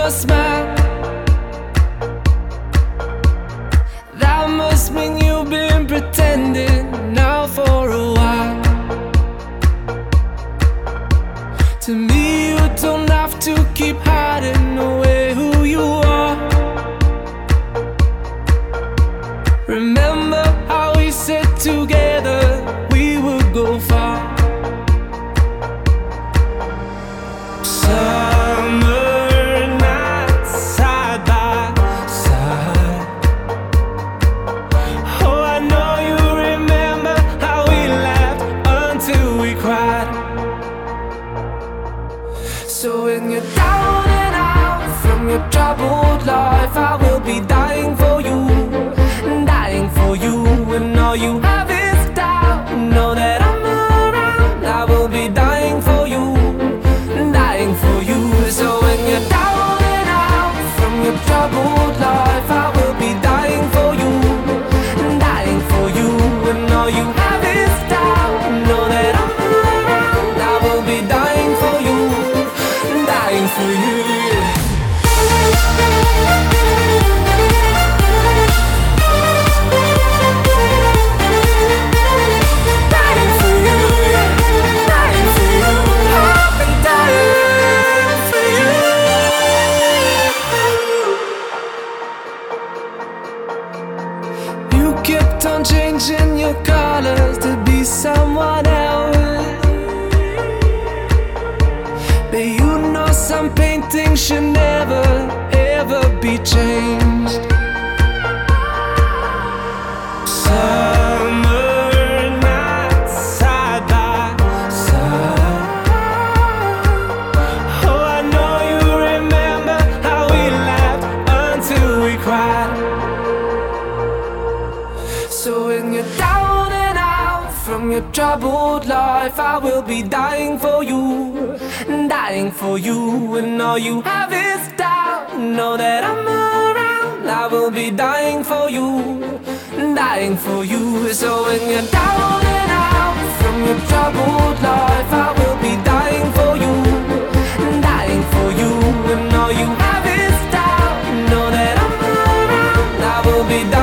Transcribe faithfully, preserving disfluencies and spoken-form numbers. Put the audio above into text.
your smile. That must mean you've been pretending now for a while. To me, you don't have to keep hiding away who you are. Remember how we said together we would go far. Summer nights side by side. Oh, I know you remember how we laughed until we cried. So when you're down and out from your troubled life, I will be dying for you, dying for you. When all you have is doubt, know that I'm around. I will be dying for you, dying for you. So when you're down and out from your troubled life, I will be dying for you, dying for you. When all you have is doubt, know that I'm around. I will be dying for you, dying for you. Kept on changing your colors to be someone else. But you know some paintings should never, ever be changed. Summer nights side by side. Oh, I know you remember how we laughed until we cried. So when you're down and out from your troubled life, I will be dying for you, dying for you. When all you have is doubt, know that I'm around. I will be dying for you, dying for you. So when you're down and out from your troubled life, I will be dying for you, dying for you. When all you have is doubt, know that I'm around. I will be dying